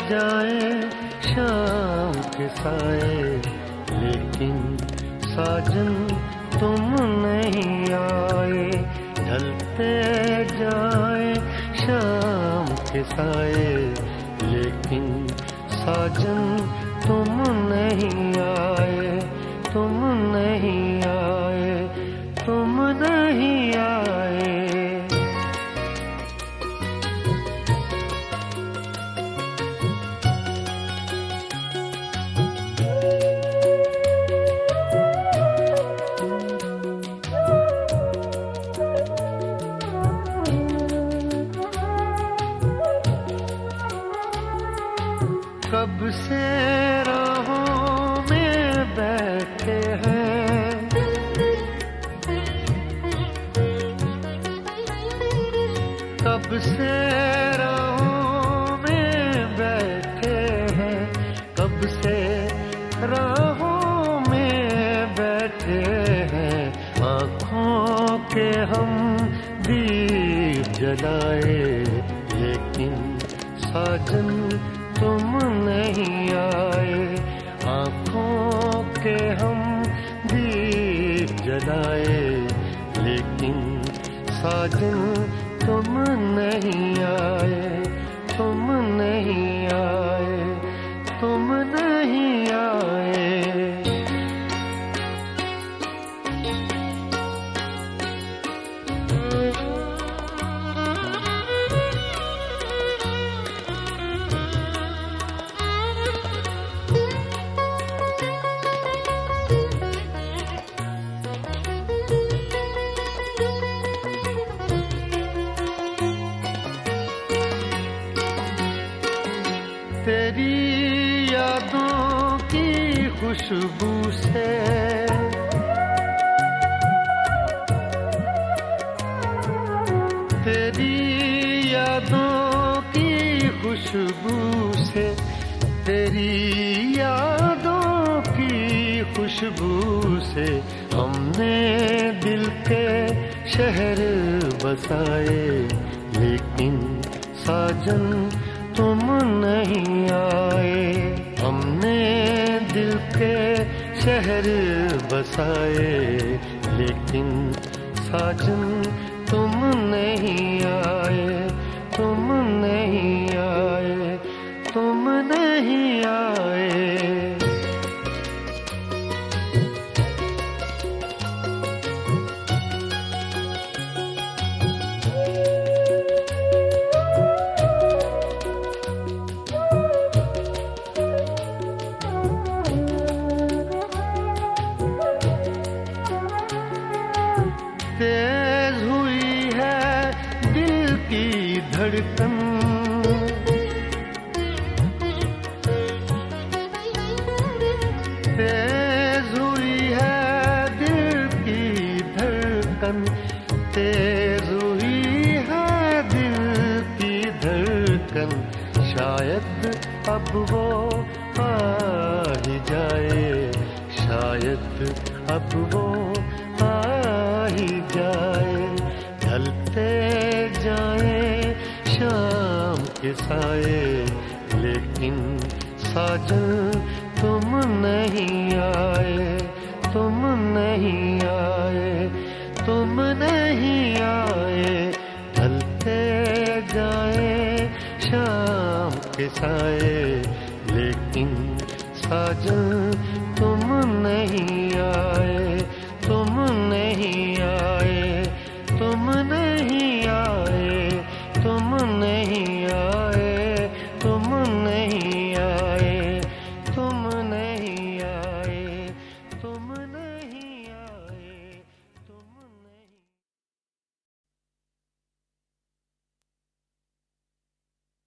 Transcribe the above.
जाए शाम के साए, लेकिन साजन तुम नहीं आए। ढलते जाए शाम के साए, लेकिन साजन तुम नहीं आए। तुम नहीं आए, तुम नहीं आए। कब से राहों में बैठे हैं, कब से राहों में बैठे हैं, कब से राहों में बैठे हैं। आँखों के हम दीप जलाए, लेकिन साजन तुम नहीं आए। आँखों के हम दीप जलाए, लेकिन साजन तुम नहीं आए। तुम नहीं आए, तुम नहीं आए। तेरी यादों की खुशबू से, तेरी यादों की खुशबू से, तेरी यादों की खुशबू से हमने दिल के शहर बसाए, लेकिन साजन तुम नहीं आए। हमने दिल के शहर बसाए, लेकिन साजन तुम नहीं आए। तुम नहीं आए, तुम नहीं आए। तेज हुई है दिल की धड़कन, तेज हुई है दिल की धड़कन, तेज हुई है दिल की धड़कन। शायद अब वो आ ही जाए, शायद अब वो ही जाए। ढलते जाए शाम के साए, लेकिन साजन तुम नहीं आए। तुम नहीं आए, तुम नहीं आए। ढलते जाए शाम के साए, लेकिन साजन तुम नहीं आए। तुम नहीं